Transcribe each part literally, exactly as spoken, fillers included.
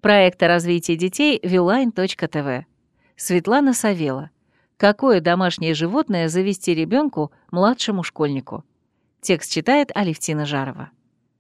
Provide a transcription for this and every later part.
Проект о развитии детей вилайн точка тэ вэ. Светлана Савела. Какое домашнее животное завести ребенку, младшему школьнику? Текст читает Алевтина Жарова.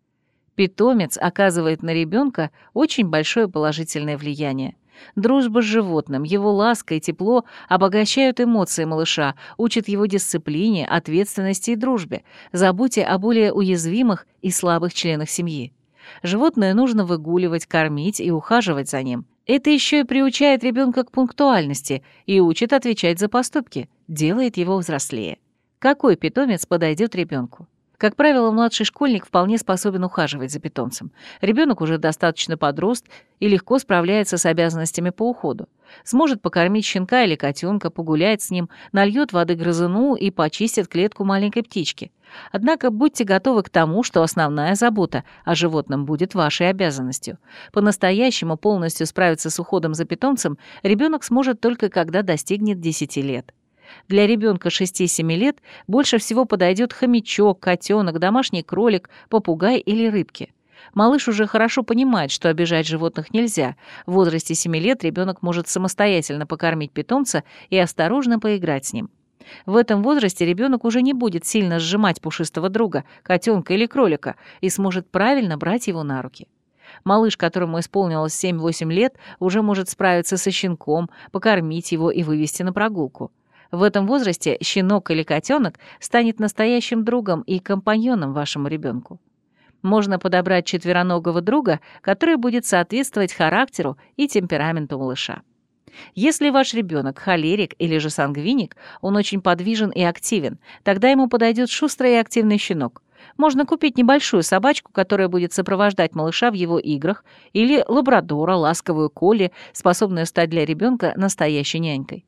Питомец оказывает на ребенка очень большое положительное влияние. Дружба с животным, его ласка и тепло обогащают эмоции малыша, учат его дисциплине, ответственности и дружбе, заботе о более уязвимых и слабых членах семьи. Животное нужно выгуливать, кормить и ухаживать за ним. Это еще и приучает ребенка к пунктуальности и учит отвечать за поступки, делает его взрослее. Какой питомец подойдет ребенку? Как правило, младший школьник вполне способен ухаживать за питомцем. Ребенок уже достаточно подрос и легко справляется с обязанностями по уходу. Сможет покормить щенка или котенка, погуляет с ним, нальет воды грызуну и почистит клетку маленькой птички. Однако будьте готовы к тому, что основная забота о животном будет вашей обязанностью. По-настоящему полностью справиться с уходом за питомцем ребенок сможет только когда достигнет десяти лет. Для ребенка шести-семи лет больше всего подойдет хомячок, котенок, домашний кролик, попугай или рыбки. Малыш уже хорошо понимает, что обижать животных нельзя. В возрасте семи лет ребенок может самостоятельно покормить питомца и осторожно поиграть с ним. В этом возрасте ребенок уже не будет сильно сжимать пушистого друга, котенка или кролика, и сможет правильно брать его на руки. Малыш, которому исполнилось семь-восемь лет, уже может справиться со щенком, покормить его и вывести на прогулку. В этом возрасте щенок или котенок станет настоящим другом и компаньоном вашему ребенку. Можно подобрать четвероногого друга, который будет соответствовать характеру и темпераменту малыша. Если ваш ребенок холерик или же сангвиник, он очень подвижен и активен, тогда ему подойдет шустрый и активный щенок. Можно купить небольшую собачку, которая будет сопровождать малыша в его играх, или лабрадора, ласковую колли, способную стать для ребенка настоящей нянькой.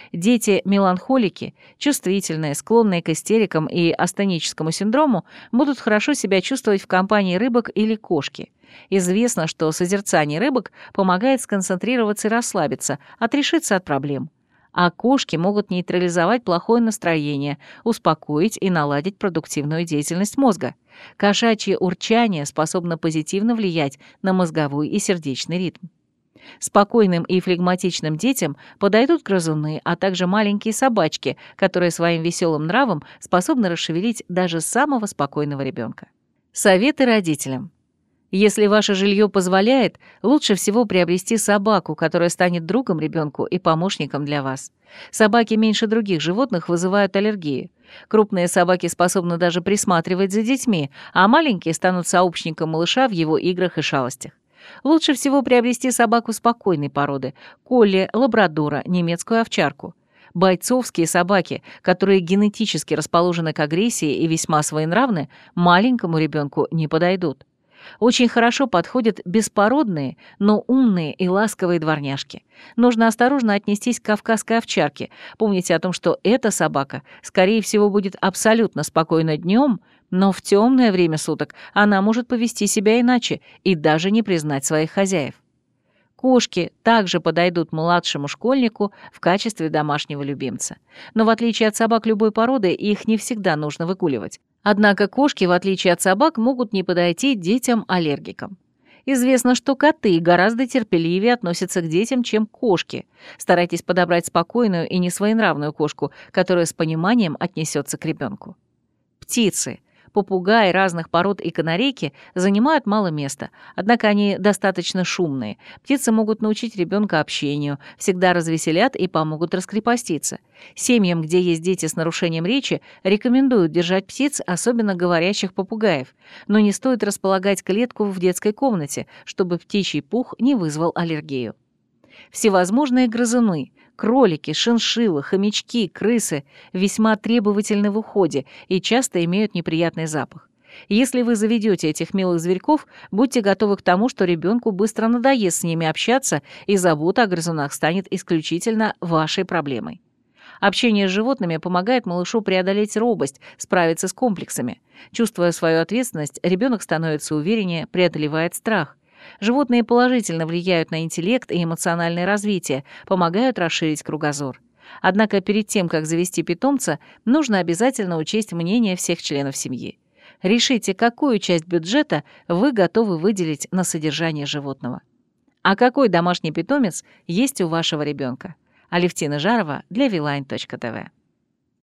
Дети-меланхолики, чувствительные, склонные к истерикам и астеническому синдрому, будут хорошо себя чувствовать в компании рыбок или кошки. Известно, что созерцание рыбок помогает сконцентрироваться и расслабиться, отрешиться от проблем. А кошки могут нейтрализовать плохое настроение, успокоить и наладить продуктивную деятельность мозга. Кошачье урчание способно позитивно влиять на мозговой и сердечный ритм. Спокойным и флегматичным детям подойдут грызуны, а также маленькие собачки, которые своим веселым нравом способны расшевелить даже самого спокойного ребенка. Советы родителям. Если ваше жилье позволяет, лучше всего приобрести собаку, которая станет другом ребенку и помощником для вас. Собаки меньше других животных вызывают аллергию. Крупные собаки способны даже присматривать за детьми, а маленькие станут сообщником малыша в его играх и шалостях. Лучше всего приобрести собаку спокойной породы – колли, лабрадора, немецкую овчарку. Бойцовские собаки, которые генетически расположены к агрессии и весьма своенравны, маленькому ребенку не подойдут. Очень хорошо подходят беспородные, но умные и ласковые дворняжки. Нужно осторожно отнестись к кавказской овчарке. Помните о том, что эта собака, скорее всего, будет абсолютно спокойна днем, но в темное время суток она может повести себя иначе и даже не признать своих хозяев. Кошки также подойдут младшему школьнику в качестве домашнего любимца. Но в отличие от собак любой породы, их не всегда нужно выгуливать. Однако кошки, в отличие от собак, могут не подойти детям-аллергикам. Известно, что коты гораздо терпеливее относятся к детям, чем кошки. Старайтесь подобрать спокойную и несвоенравную кошку, которая с пониманием отнесется к ребенку. Птицы. Попугаи разных пород и канарейки занимают мало места, однако они достаточно шумные. Птицы могут научить ребенка общению, всегда развеселят и помогут раскрепоститься. Семьям, где есть дети с нарушением речи, рекомендуют держать птиц, особенно говорящих попугаев, но не стоит располагать клетку в детской комнате, чтобы птичий пух не вызвал аллергию. Всевозможные грызуны, кролики, шиншиллы, хомячки, крысы весьма требовательны в уходе и часто имеют неприятный запах. Если вы заведете этих милых зверьков, будьте готовы к тому, что ребенку быстро надоест с ними общаться, и забота о грызунах станет исключительно вашей проблемой. Общение с животными помогает малышу преодолеть робость, справиться с комплексами. Чувствуя свою ответственность, ребенок становится увереннее, преодолевает страх. Животные положительно влияют на интеллект и эмоциональное развитие, помогают расширить кругозор. Однако перед тем, как завести питомца, нужно обязательно учесть мнение всех членов семьи. Решите, какую часть бюджета вы готовы выделить на содержание животного. А какой домашний питомец есть у вашего ребенка? Алевтина Жарова для Вилайн точка тв.